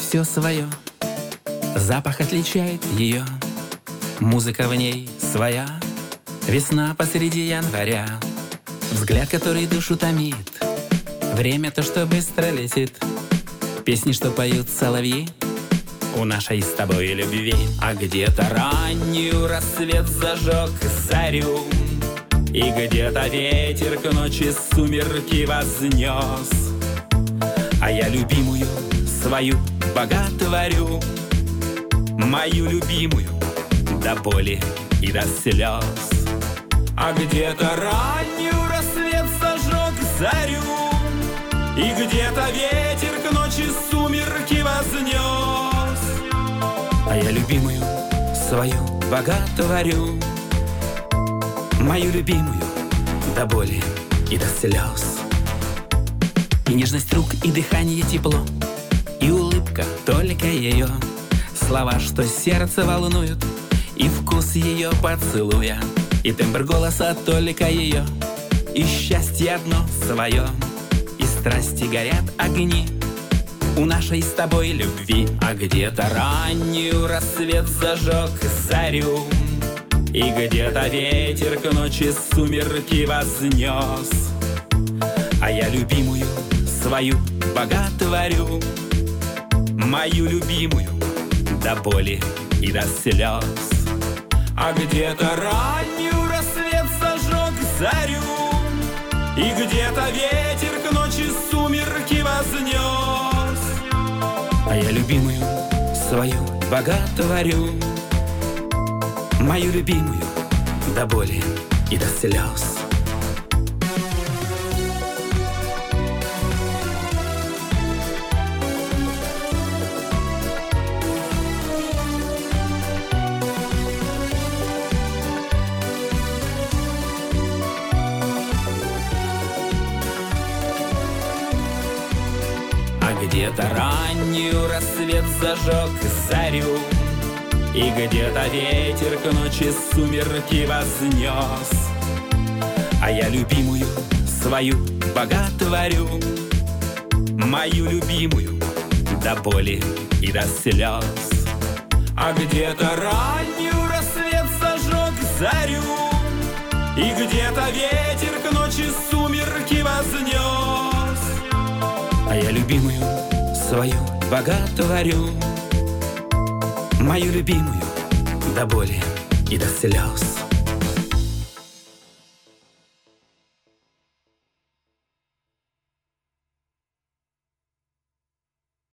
все свое. Запах отличает ее, музыка в ней своя. Весна посреди января, взгляд, который душу томит. Время то, что быстро летит, песни, что поют соловьи у нашей с тобой любви. А где-то раннюю рассвет зажег зарю, и где-то ветер к ночи сумерки вознес. А я любимую свою боготворю, мою любимую до боли и до слез. А где-то раннюю рассвет зажег зарю, и где-то ветер к ночи сумерки вознес. А я любимую свою боготворю, мою любимую до боли и до слез. И нежность рук, и дыхание тепло, и улыбка только ее, слова, что сердце волнуют, и вкус ее поцелуя, и тембр голоса только ее, и счастье одно свое, и страсти горят огни у нашей с тобой любви. А где-то раннюю рассвет зажег зарю, и где-то ветер к ночи сумерки вознес. А я любимую свою боготворю, мою любимую до боли и до слез. А где-то раннюю рассвет зажег зарю, и где-то ветер к ночи сумерки вознес. А я любимую свою боготворю, мою любимую до боли и до слез. Где-то раннюю рассвет зажег зарю, и где-то ветер к ночи сумерки вознес. А я любимую свою боготворю, мою любимую до боли и до слез. А где-то раннюю рассвет зажег зарю, и где-то ветер к ночи сумерки вознес. А я любимую свою боготворю, мою любимую до боли и до слез.